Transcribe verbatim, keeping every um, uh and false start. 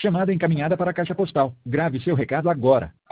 Chamada encaminhada para a caixa postal. Grave seu recado agora.